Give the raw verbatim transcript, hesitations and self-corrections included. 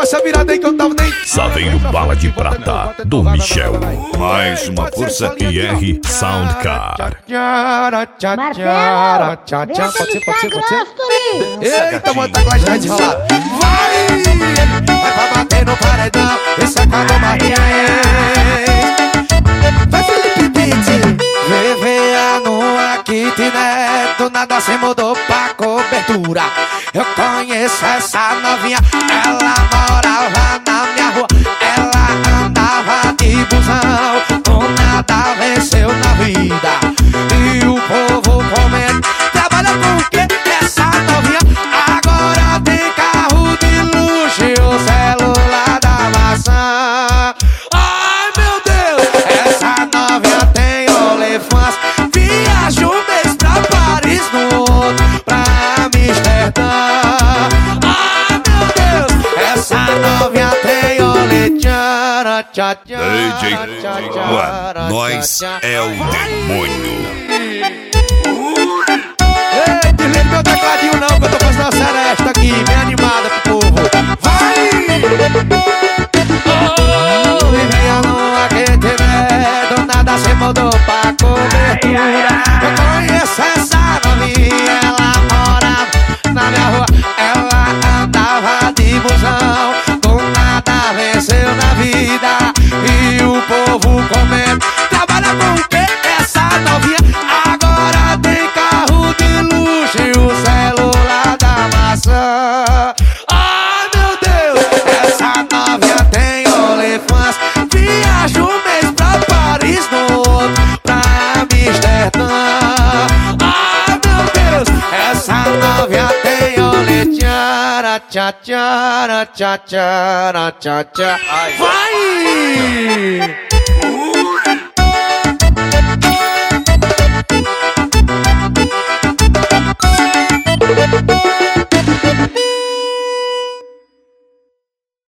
essa virada aí que eu tava nem... Saveiro Bala de Prata, do Michel. Mais uma força. I R Soundcar. Marcelo, vem Pode ser, pode ser, pode ser. gosto ali. Eita, mano, tá com a gente rolado. Vai! Vai pra bater no paredão e sacar do Marquinhos. Vai, Felipe Pitti. V V A no kitnet, do nada se mudou pra cobertura. Eu conheço essa novinha, ela morava na minha rua. Ela andava de busão, do nada venceu na vida. E o povo comenta, trabalha com o quê? Essa novinha agora tem carro de luxo e o celular da maçã. Ai meu Deus, essa novinha tem OnlyFans. Viaja um mês pra Paris, no outro pra Amsterdã. Ai meu Deus, essa novinha tem OnlyFans. D J Juan, nós é o demônio. Ei, desliga meu tecladinho não, que eu tô fazendo uma seresta aqui, bem animada pro povo. Vai! Oh, vivia numa kitnet, do nada se mudou pra cobertura. Eu conheço essa novinha, ela morava na minha rua. Ela andava de busão, do nada venceu na vida. E o povo comenta, trabalha com o quê? Essa novinha agora tem carro de luxo e o celular da maçã. Ai meu Deus, essa novinha tem OnlyFans. Viaja um mês pra Paris, no outro pra Amsterdã. Ai meu Deus, essa novinha tem OnlyFans. Tchá, tchá, tchá, tchá, tchá, tchá. Vai!